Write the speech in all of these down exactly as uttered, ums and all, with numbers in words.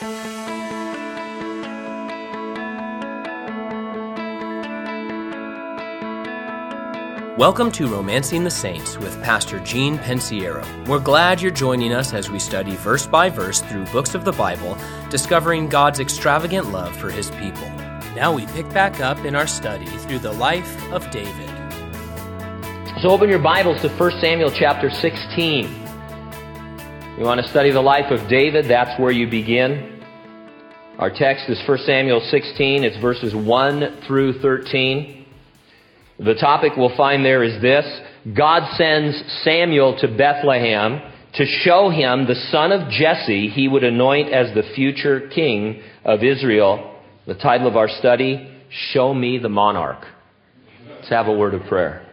Welcome to Romancing the Saints with Pastor Gene Pensiero. We're glad you're joining us as we study verse by verse through books of the Bible, discovering God's extravagant love for His people. Now we pick back up in our study through the life of David. So open your Bibles to First Samuel chapter sixteen. You want to study the life of David? That's where you begin. Our text is First Samuel sixteen. It's verses one through thirteen. The topic we'll find there is this: God sends Samuel to Bethlehem to show him the son of Jesse he would anoint as the future king of Israel. The title of our study, Show Me the Monarch. Let's have a word of prayer.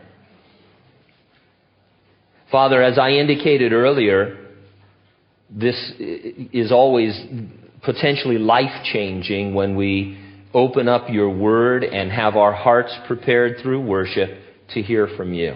Father, as I indicated earlier, this is always potentially life-changing when we open up your word and have our hearts prepared through worship to hear from you.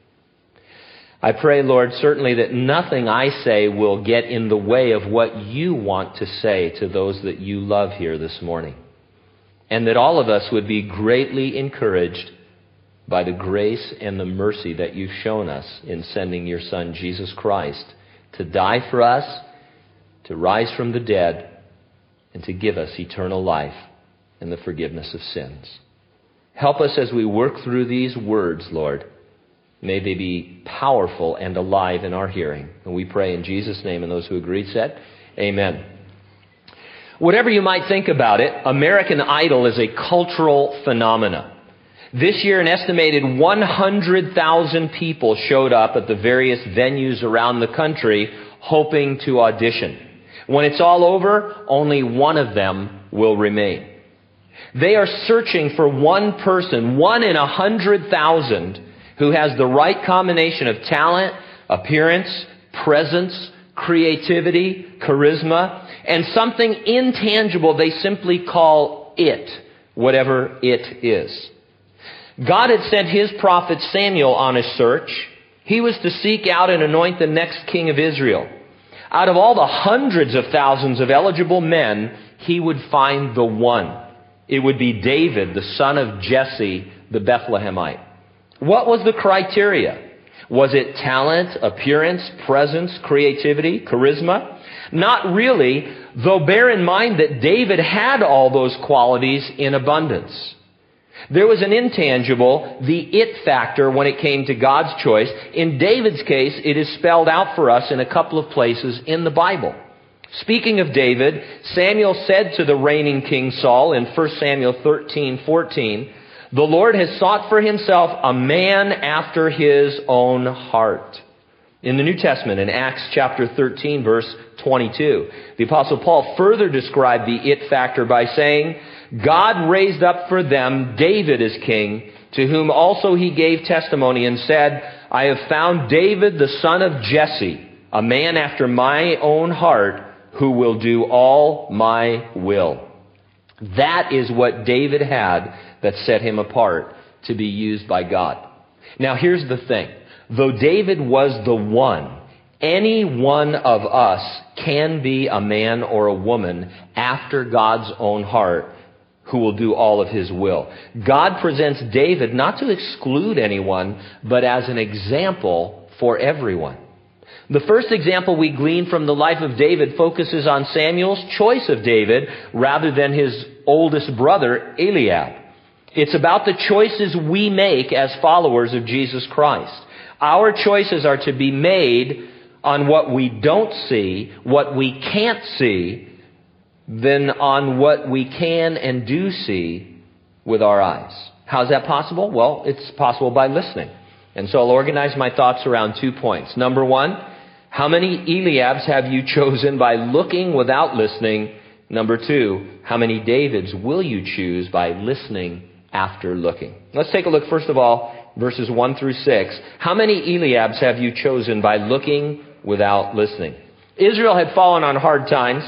I pray, Lord, certainly that nothing I say will get in the way of what you want to say to those that you love here this morning. And that all of us would be greatly encouraged by the grace and the mercy that you've shown us in sending your Son, Jesus Christ, to die for us, to rise from the dead, and to give us eternal life and the forgiveness of sins. Help us as we work through these words, Lord. May they be powerful and alive in our hearing. And we pray in Jesus' name, and those who agreed said, Amen. Whatever you might think about it, American Idol is a cultural phenomenon. This year, an estimated one hundred thousand people showed up at the various venues around the country hoping to audition. When it's all over, only one of them will remain. They are searching for one person, one in a hundred thousand, who has the right combination of talent, appearance, presence, creativity, charisma, and something intangible they simply call it, whatever it is. God had sent His prophet Samuel on a search. He was to seek out and anoint the next king of Israel. Out of all the hundreds of thousands of eligible men, He would find the one. It would be David, the son of Jesse, the Bethlehemite. What was the criteria? Was it talent, appearance, presence, creativity, charisma? Not really, though bear in mind that David had all those qualities in abundance. There was an intangible, the it factor, when it came to God's choice. In David's case, it is spelled out for us in a couple of places in the Bible. Speaking of David, Samuel said to the reigning King Saul in First Samuel thirteen fourteen, "The Lord has sought for Himself a man after His own heart." In the New Testament, in Acts chapter thirteen, verse twenty-two, the Apostle Paul further described the it factor by saying, "God raised up for them David as king, to whom also He gave testimony and said, I have found David the son of Jesse, a man after my own heart, who will do all my will." That is what David had that set him apart to be used by God. Now here's the thing. Though David was the one, any one of us can be a man or a woman after God's own heart who will do all of His will. God presents David not to exclude anyone, but as an example for everyone. The first example we glean from the life of David focuses on Samuel's choice of David rather than his oldest brother, Eliab. It's about the choices we make as followers of Jesus Christ. Our choices are to be made on what we don't see, what we can't see, than on what we can and do see with our eyes. How's that possible? Well, it's possible by listening. And so I'll organize my thoughts around two points. Number one, how many Eliabs have you chosen by looking without listening? Number two, how many Davids will you choose by listening after looking? Let's take a look, first of all, verses one through six. How many Eliabs have you chosen by looking without listening? Israel had fallen on hard times.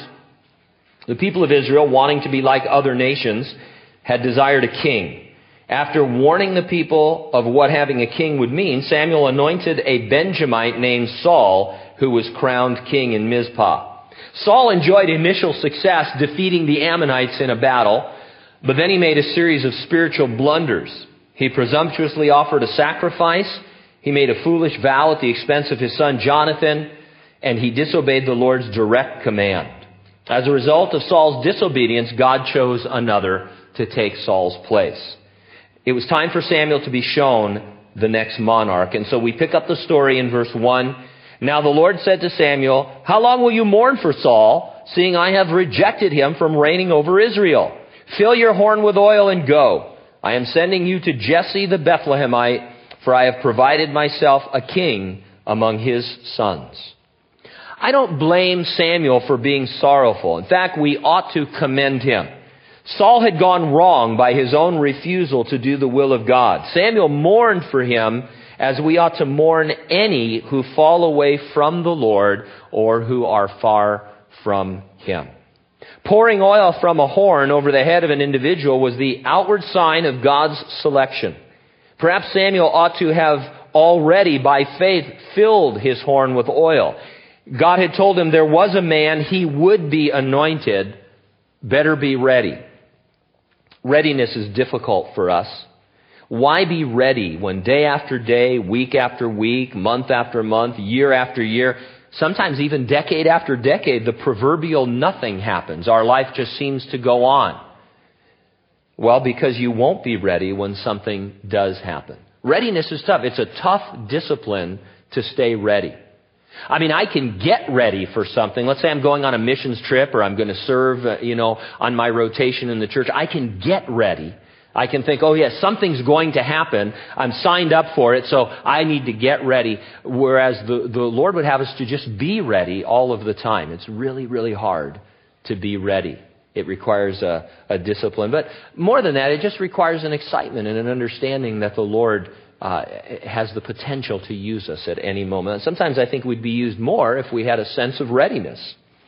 The people of Israel, wanting to be like other nations, had desired a king. After warning the people of what having a king would mean, Samuel anointed a Benjamite named Saul, who was crowned king in Mizpah. Saul enjoyed initial success defeating the Ammonites in a battle, but then he made a series of spiritual blunders. He presumptuously offered a sacrifice. He made a foolish vow at the expense of his son Jonathan, and he disobeyed the Lord's direct command. As a result of Saul's disobedience, God chose another to take Saul's place. It was time for Samuel to be shown the next monarch. And so we pick up the story in verse one. Now the Lord said to Samuel, "How long will you mourn for Saul, seeing I have rejected him from reigning over Israel? Fill your horn with oil and go. I am sending you to Jesse the Bethlehemite, for I have provided myself a king among his sons." I don't blame Samuel for being sorrowful. In fact, we ought to commend him. Saul had gone wrong by his own refusal to do the will of God. Samuel mourned for him as we ought to mourn any who fall away from the Lord or who are far from him. Pouring oil from a horn over the head of an individual was the outward sign of God's selection. Perhaps Samuel ought to have already, by faith, filled his horn with oil. God had told him there was a man, he would be anointed. Better be ready. Readiness is difficult for us. Why be ready when day after day, week after week, month after month, year after year, sometimes even decade after decade, the proverbial nothing happens. Our life just seems to go on. Well, because you won't be ready when something does happen. Readiness is tough. It's a tough discipline to stay ready. I mean, I can get ready for something. Let's say I'm going on a missions trip or I'm going to serve, uh, you know, on my rotation in the church. I can get ready. I can think, oh yes, something's going to happen. I'm signed up for it, so I need to get ready. Whereas the, the Lord would have us to just be ready all of the time. It's really, really hard to be ready. It requires a, a discipline. But more than that, it just requires an excitement and an understanding that the Lord uh, has the potential to use us at any moment. And sometimes I think we'd be used more if we had a sense of readiness.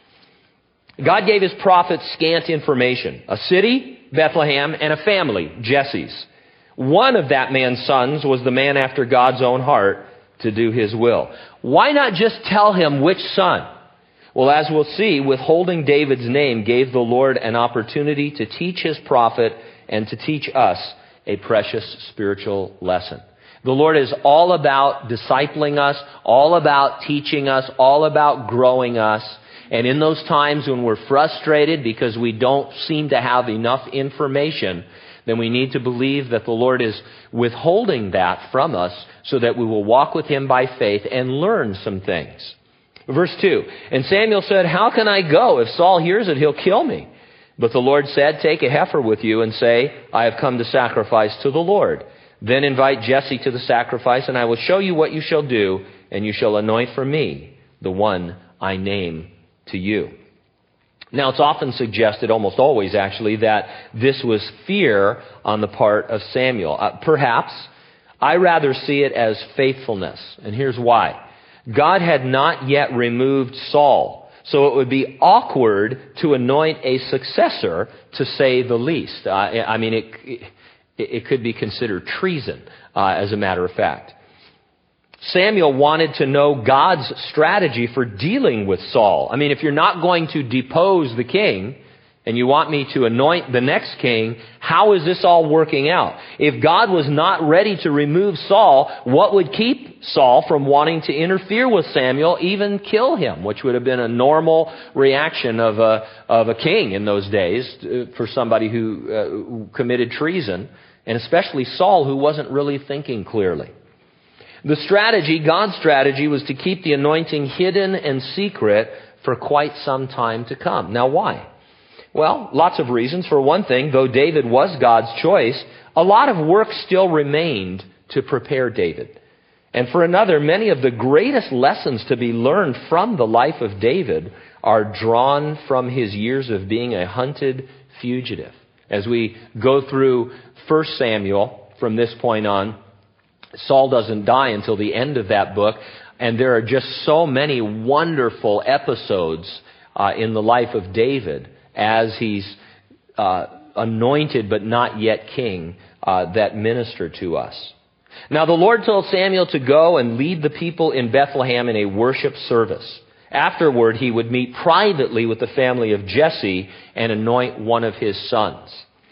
God gave his prophets scant information. A city, Bethlehem, and a family, Jesse's. One of that man's sons was the man after God's own heart to do his will. Why not just tell him which son? Well, as we'll see, withholding David's name gave the Lord an opportunity to teach his prophet and to teach us a precious spiritual lesson. The Lord is all about discipling us, all about teaching us, all about growing us. And in those times when we're frustrated because we don't seem to have enough information, then we need to believe that the Lord is withholding that from us so that we will walk with him by faith and learn some things. Verse two, and Samuel said, "How can I go? If Saul hears it, he'll kill me." But the Lord said, "Take a heifer with you and say, I have come to sacrifice to the Lord. Then invite Jesse to the sacrifice, and I will show you what you shall do, and you shall anoint for me the one I name to you." Now, it's often suggested, almost always actually, that this was fear on the part of Samuel. Uh, perhaps. I rather see it as faithfulness. And here's why. God had not yet removed Saul, so it would be awkward to anoint a successor, to say the least. Uh, I mean, it, it, it could be considered treason, uh, as a matter of fact. Samuel wanted to know God's strategy for dealing with Saul. I mean, if you're not going to depose the king and you want me to anoint the next king, how is this all working out? If God was not ready to remove Saul, what would keep Saul from wanting to interfere with Samuel, even kill him, which would have been a normal reaction of a, of a king in those days for somebody who, uh, who committed treason, and especially Saul, who wasn't really thinking clearly. The strategy, God's strategy, was to keep the anointing hidden and secret for quite some time to come. Now, why? Well, lots of reasons. For one thing, though David was God's choice, a lot of work still remained to prepare David. And for another, many of the greatest lessons to be learned from the life of David are drawn from his years of being a hunted fugitive. As we go through First Samuel from this point on, Saul doesn't die until the end of that book, and there are just so many wonderful episodes uh, in the life of David as he's uh, anointed but not yet king uh, that minister to us. Now the Lord told Samuel to go and lead the people in Bethlehem in a worship service. Afterward, he would meet privately with the family of Jesse and anoint one of his sons.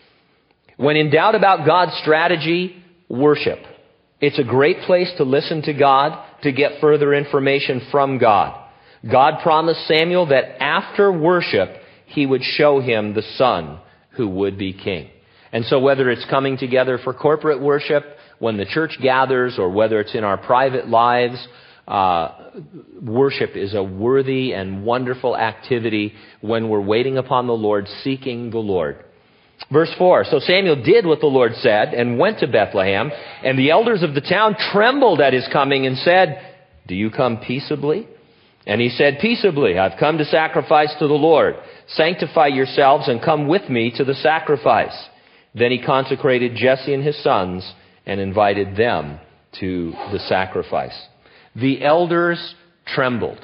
When in doubt about God's strategy, worship. It's a great place to listen to God, to get further information from God. God promised Samuel that after worship, he would show him the son who would be king. And so whether it's coming together for corporate worship, when the church gathers, or whether it's in our private lives, uh, worship is a worthy and wonderful activity when we're waiting upon the Lord, seeking the Lord. Verse four, so Samuel did what the Lord said and went to Bethlehem, and the elders of the town trembled at his coming and said, "Do you come peaceably?" And he said, "Peaceably, I've come to sacrifice to the Lord. Sanctify yourselves and come with me to the sacrifice." Then he consecrated Jesse and his sons and invited them to the sacrifice. The elders trembled.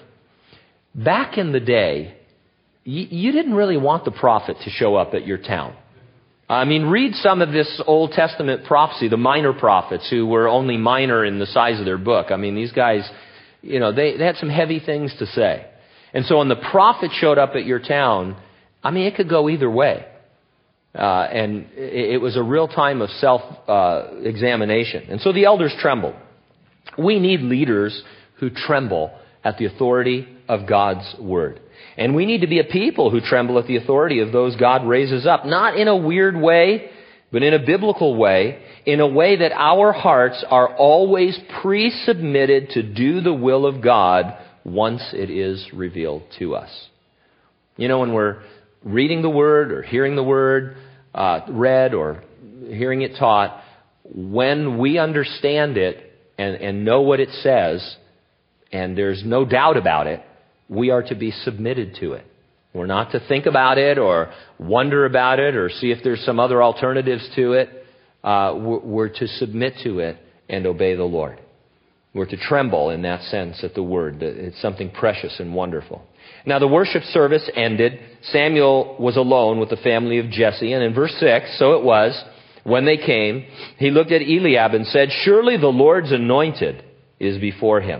Back in the day, you, you didn't really want the prophet to show up at your town. I mean, read some of this Old Testament prophecy, the minor prophets who were only minor in the size of their book. I mean, these guys, you know, they, they had some heavy things to say. And so when the prophet showed up at your town, I mean, it could go either way. Uh, and it, it was a real time of self-examination. Uh, and so the elders trembled. We need leaders who tremble at the authority of God's word. And we need to be a people who tremble at the authority of those God raises up, not in a weird way, but in a biblical way, in a way that our hearts are always pre-submitted to do the will of God once it is revealed to us. You know, when we're reading the Word or hearing the Word uh, read or hearing it taught, when we understand it and, and know what it says, and there's no doubt about it, we are to be submitted to it. We're not to think about it or wonder about it or see if there's some other alternatives to it. Uh, we're, we're to submit to it and obey the Lord. We're to tremble in that sense at the word. It's something precious and wonderful. Now the worship service ended. Samuel was alone with the family of Jesse. And in verse six, so it was, when they came, he looked at Eliab and said, "Surely the Lord's anointed is before him."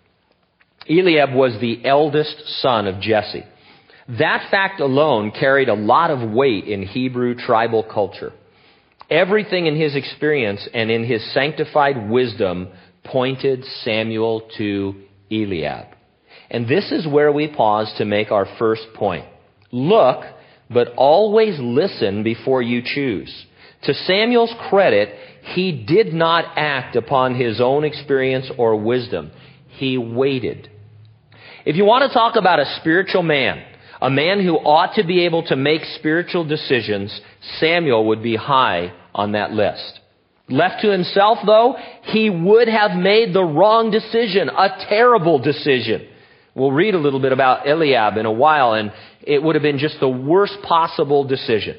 Eliab was the eldest son of Jesse. That fact alone carried a lot of weight in Hebrew tribal culture. Everything in his experience and in his sanctified wisdom pointed Samuel to Eliab. And this is where we pause to make our first point. Look, but always listen before you choose. To Samuel's credit, he did not act upon his own experience or wisdom. He waited. If you want to talk about a spiritual man, a man who ought to be able to make spiritual decisions, Samuel would be high on that list. Left to himself, though, he would have made the wrong decision, a terrible decision. We'll read a little bit about Eliab in a while, and it would have been just the worst possible decision.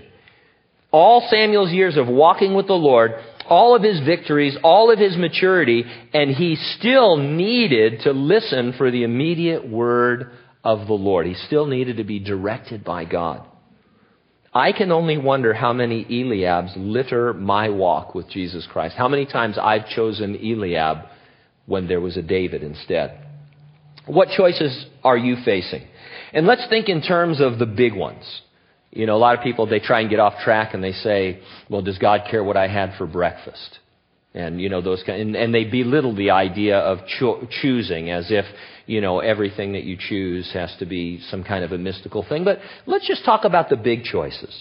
All Samuel's years of walking with the Lord, all of his victories, all of his maturity, and he still needed to listen for the immediate word of the Lord. He still needed to be directed by God. I can only wonder how many Eliabs litter my walk with Jesus Christ. How many times I've chosen Eliab when there was a David instead. What choices are you facing? And let's think in terms of the big ones. You know, a lot of people, they try and get off track and they say, well, does God care what I had for breakfast? And, you know, those kind, and, and they belittle the idea of cho- choosing as if, you know, everything that you choose has to be some kind of a mystical thing. But let's just talk about the big choices.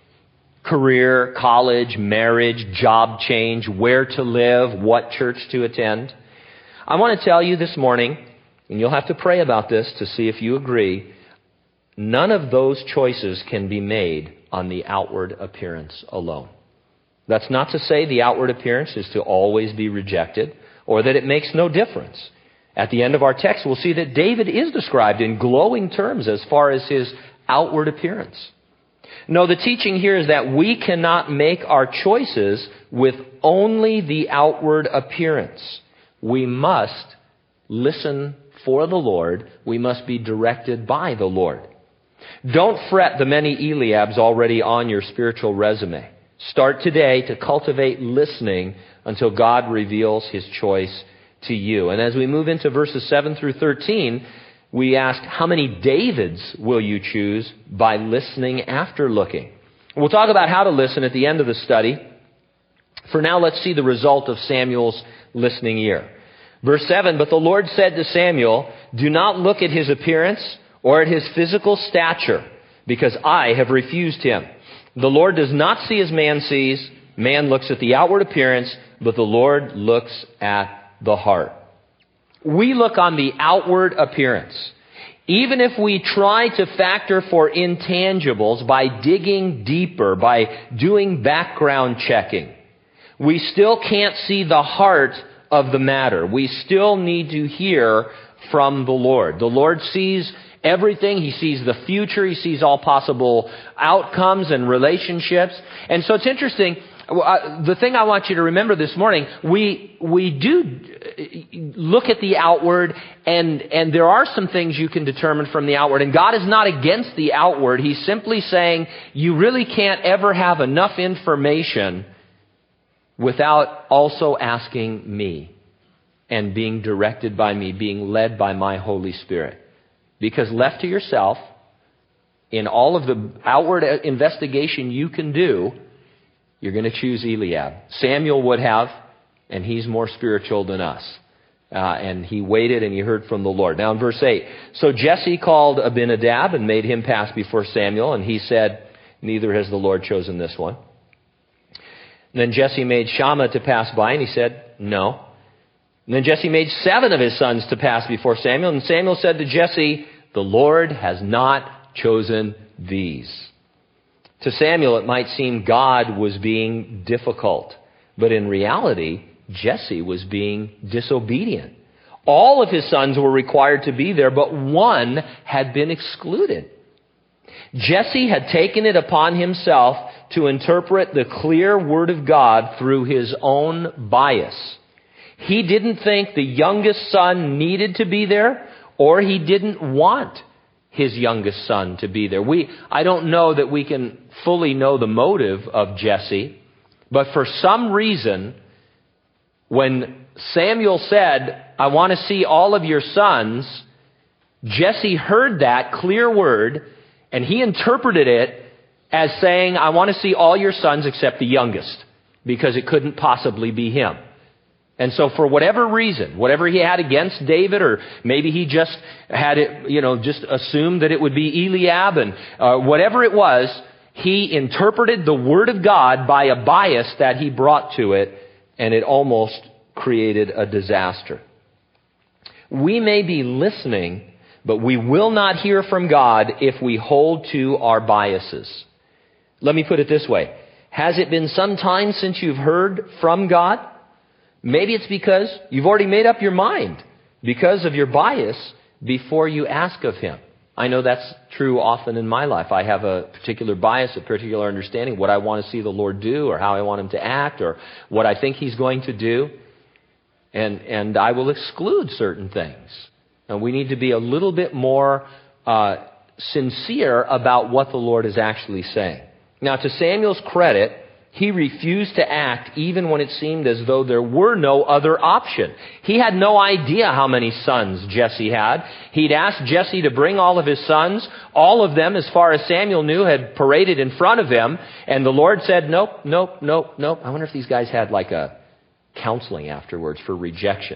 Career, college, marriage, job change, where to live, what church to attend. I want to tell you this morning, and you'll have to pray about this to see if you agree, none of those choices can be made on the outward appearance alone. That's not to say the outward appearance is to always be rejected or that it makes no difference. At the end of our text, we'll see that David is described in glowing terms as far as his outward appearance. No, the teaching here is that we cannot make our choices with only the outward appearance. We must listen for the Lord. We must be directed by the Lord. Don't fret the many Eliabs already on your spiritual resume. Start today to cultivate listening until God reveals his choice to you. And as we move into verses seven through thirteen, We asked, how many Davids will you choose by listening after looking? We'll talk about how to listen at the end of the study. For now, let's see the result of Samuel's listening ear. Verse seven, but the Lord said to Samuel, do not look at his appearance or at his physical stature, because I have refused him. The Lord does not see as man sees. Man looks at the outward appearance, but the Lord looks at the heart. We look on the outward appearance. Even if we try to factor for intangibles by digging deeper, by doing background checking, we still can't see the heart of the matter. We still need to hear from the Lord. The Lord sees everything. He sees the future. He sees all possible outcomes and relationships. And so it's interesting. Uh, the thing I want you to remember this morning, we we do look at the outward, and, and there are some things you can determine from the outward. And God is not against the outward. He's simply saying you really can't ever have enough information without also asking me and being directed by me, being led by my Holy Spirit. Because left to yourself, in all of the outward investigation you can do, you're going to choose Eliab. Samuel would have, and he's more spiritual than us. Uh, and he waited and he heard from the Lord. Now in verse eight, so Jesse called Abinadab and made him pass before Samuel, and he said, neither has the Lord chosen this one. And then Jesse made Shammah to pass by, and he said, no. And then Jesse made seven of his sons to pass before Samuel, and Samuel said to Jesse, the Lord has not chosen these. To Samuel, it might seem God was being difficult, but in reality, Jesse was being disobedient. All of his sons were required to be there, but one had been excluded. Jesse had taken it upon himself to interpret the clear word of God through his own bias. He didn't think the youngest son needed to be there, or he didn't want his youngest son to be there. We, I don't know that we can fully know the motive of Jesse, but for some reason, when Samuel said, I want to see all of your sons, Jesse heard that clear word, and he interpreted it as saying, I want to see all your sons except the youngest, because it couldn't possibly be him. And so for whatever reason, whatever he had against David, or maybe he just had it, you know, just assumed that it would be Eliab, and uh, whatever it was, he interpreted the word of God by a bias that he brought to it, and it almost created a disaster. We may be listening, but we will not hear from God if we hold to our biases. Let me put it this way. Has it been some time since you've heard from God? Maybe it's because you've already made up your mind because of your bias before you ask of Him. I know that's true often in my life. I have a particular bias, a particular understanding of what I want to see the Lord do, or how I want Him to act, or what I think He's going to do. And, and I will exclude certain things. And we need to be a little bit more uh, sincere about what the Lord is actually saying. Now, to Samuel's credit, he refused to act even when it seemed as though there were no other option. He had no idea how many sons Jesse had. He'd asked Jesse to bring all of his sons. All of them, as far as Samuel knew, had paraded in front of him. And the Lord said, nope, nope, nope, nope. I wonder if these guys had like a counseling afterwards for rejection.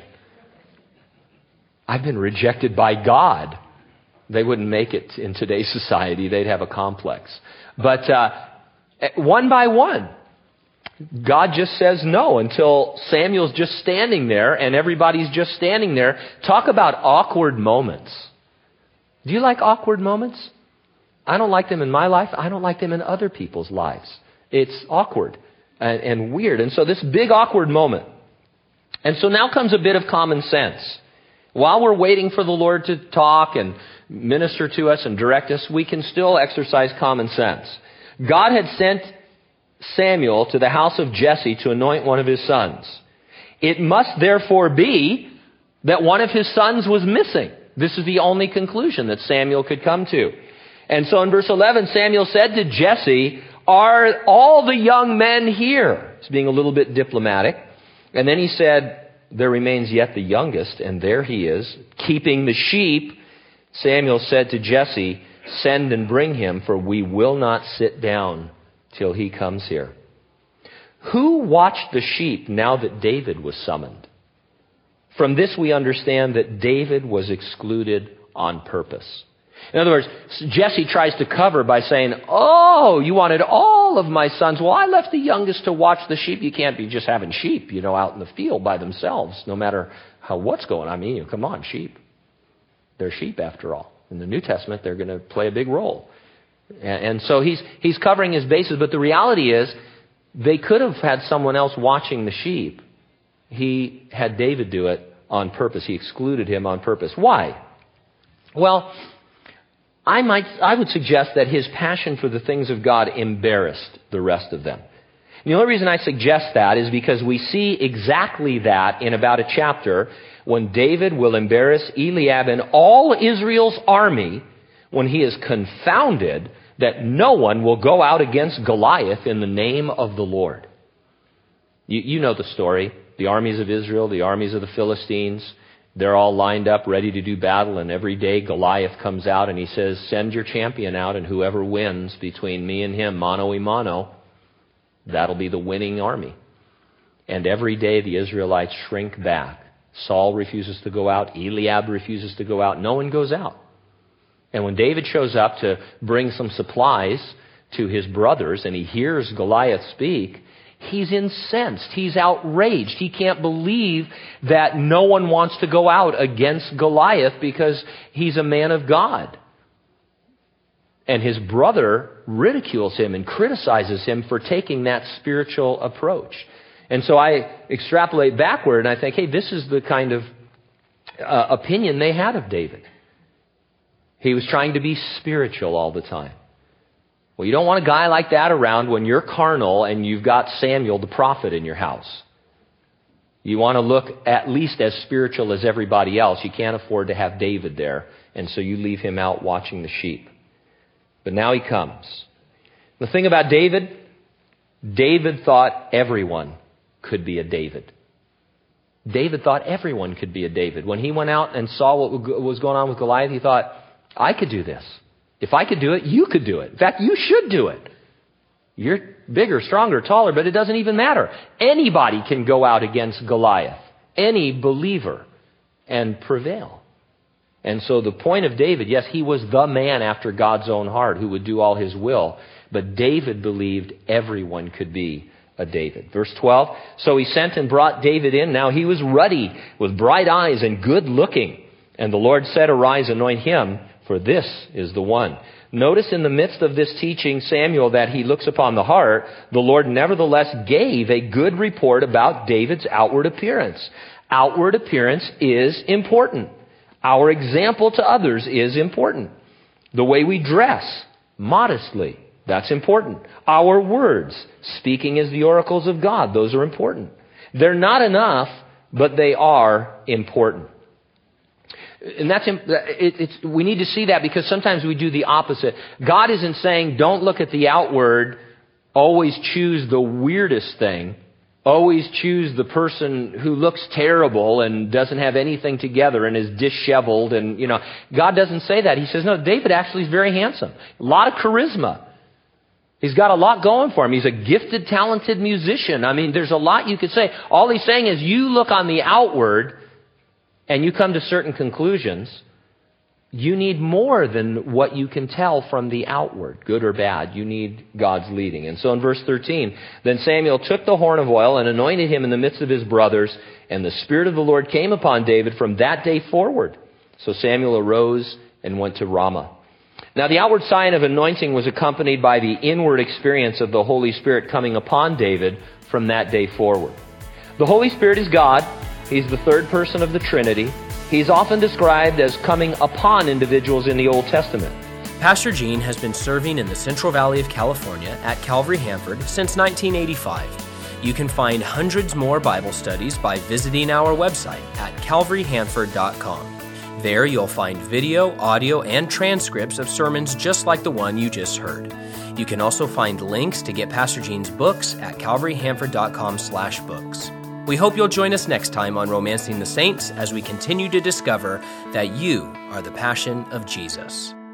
I've been rejected by God. They wouldn't make it in today's society. They'd have a complex. But uh, one by one, God just says no until Samuel's just standing there and everybody's just standing there. Talk about awkward moments. Do you like awkward moments? I don't like them in my life. I don't like them in other people's lives. It's awkward and, and weird. And so this big awkward moment. And so now comes a bit of common sense. While we're waiting for the Lord to talk and minister to us and direct us, we can still exercise common sense. God had sent Samuel to the house of Jesse to anoint one of his sons. It must therefore be that one of his sons was missing. This is the only conclusion that Samuel could come to. And so in verse eleven, Samuel said to Jesse, are all the young men here? He's being a little bit diplomatic. And then he said, there remains yet the youngest, and there he is, keeping the sheep. Samuel said to Jesse, "Send and bring him, for we will not sit down till he comes here." Who watched the sheep now that David was summoned? From this we understand that David was excluded on purpose. In other words, Jesse tries to cover by saying, "Oh, you wanted all of my sons. Well, I left the youngest to watch the sheep." You can't be just having sheep, you know, out in the field by themselves, no matter how what's going on. I mean, come on, sheep. They're sheep after all. In the New Testament, they're going to play a big role. And, and so he's he's covering his bases, but the reality is they could have had someone else watching the sheep. He had David do it on purpose. He excluded him on purpose. Why? Well, I might, I would suggest that his passion for the things of God embarrassed the rest of them. And the only reason I suggest that is because we see exactly that in about a chapter when David will embarrass Eliab and all Israel's army when he is confounded that no one will go out against Goliath in the name of the Lord. You, you know the story. The armies of Israel, the armies of the Philistines, they're all lined up, ready to do battle, and every day Goliath comes out and he says, "Send your champion out, and whoever wins between me and him, mano a mano, that'll be the winning army." And every day the Israelites shrink back. Saul refuses to go out. Eliab refuses to go out. No one goes out. And when David shows up to bring some supplies to his brothers and he hears Goliath speak, he's incensed. He's outraged. He can't believe that no one wants to go out against Goliath because he's a man of God. And his brother ridicules him and criticizes him for taking that spiritual approach. And so I extrapolate backward and I think, hey, this is the kind of uh, opinion they had of David. He was trying to be spiritual all the time. Well, you don't want a guy like that around when you're carnal and you've got Samuel the prophet in your house. You want to look at least as spiritual as everybody else. You can't afford to have David there, and so you leave him out watching the sheep. But now he comes. The thing about David, David thought everyone could be a David. David thought everyone could be a David. When he went out and saw what was going on with Goliath, he thought, I could do this. If I could do it, you could do it. In fact, you should do it. You're bigger, stronger, taller, but it doesn't even matter. Anybody can go out against Goliath, any believer, and prevail. And so the point of David, yes, he was the man after God's own heart who would do all his will, but David believed everyone could be a David. Verse twelve, so he sent and brought David in. Now he was ruddy, with bright eyes and good looking. And the Lord said, "Arise, anoint him, for this is the one." Notice in the midst of this teaching Samuel that he looks upon the heart, the Lord nevertheless gave a good report about David's outward appearance. Outward appearance is important. Our example to others is important. The way we dress, modestly, that's important. Our words, speaking as the oracles of God, those are important. They're not enough, but they are important. And that's it, it's, we need to see that because sometimes we do the opposite. God isn't saying don't look at the outward, always choose the weirdest thing, always choose the person who looks terrible and doesn't have anything together and is disheveled. And, you know, God doesn't say that. He says, no, David actually is very handsome. A lot of charisma. He's got a lot going for him. He's a gifted, talented musician. I mean, there's a lot you could say. All he's saying is you look on the outward and you come to certain conclusions, you need more than what you can tell from the outward, good or bad. You need God's leading. And so in verse thirteen, then Samuel took the horn of oil and anointed him in the midst of his brothers, and the Spirit of the Lord came upon David from that day forward. So Samuel arose and went to Ramah. Now the outward sign of anointing was accompanied by the inward experience of the Holy Spirit coming upon David from that day forward. The Holy Spirit is God. He's the third person of the Trinity. He's often described as coming upon individuals in the Old Testament. Pastor Gene has been serving in the Central Valley of California at Calvary Hanford since nineteen eighty-five. You can find hundreds more Bible studies by visiting our website at calvary hanford dot com. There you'll find video, audio, and transcripts of sermons just like the one you just heard. You can also find links to get Pastor Gene's books at calvary hanford dot com slash books. We hope you'll join us next time on Romancing the Saints as we continue to discover that you are the passion of Jesus.